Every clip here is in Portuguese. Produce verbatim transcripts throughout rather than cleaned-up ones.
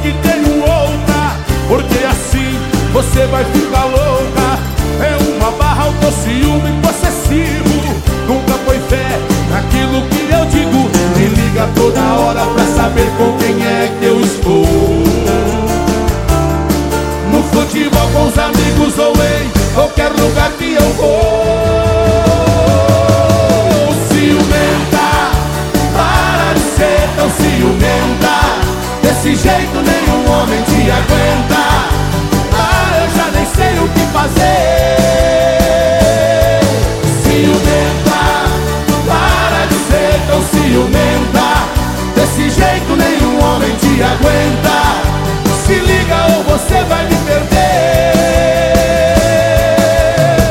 que tenho outra, porque assim você vai ficar louca. É uma barra, o teu ciúme possessivo. Nunca foi fé naquilo que eu digo. Me liga toda hora pra saber com quem é que eu estou. No futebol com os amigos ou em qualquer lugar que eu vou. Ciumenta, para de ser tão ciumenta. Desse jeito nenhum homem te aguenta. Ah, eu já nem sei o que fazer. Ciumenta, para de ser tão ciumenta. Desse jeito nenhum homem te aguenta. Se liga ou você vai me perder.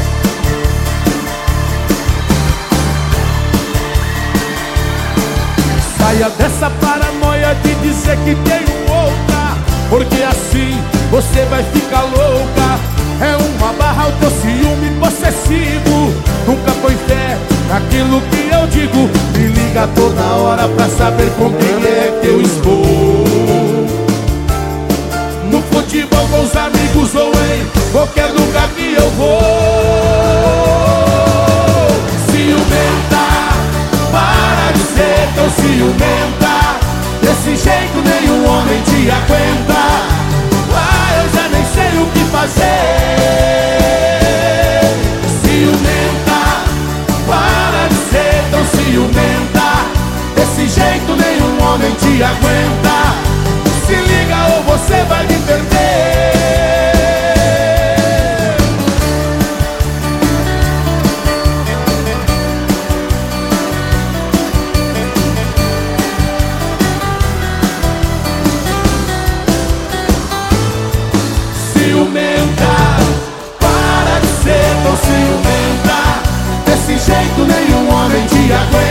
Saia dessa paranoia de dizer que tenho outra, porque assim você vai ficar louca. É uma barra, o teu ciúme possessivo. Nunca foi fé naquilo que eu digo. Me liga toda hora pra saber com quem é que eu estou. No futebol com os amigos ou em qualquer lugar que eu vou. Ciumenta, para de ser tão ciumenta. Desse jeito nenhum homem te aguenta. Ah, eu já nem sei o que fazer. Ciumenta, para de ser tão ciumenta. Desse jeito nenhum homem te aguenta. Se liga ou você vai me perder. Ciumenta, para de ser tão ciumenta. Desse jeito nenhum homem te aguenta.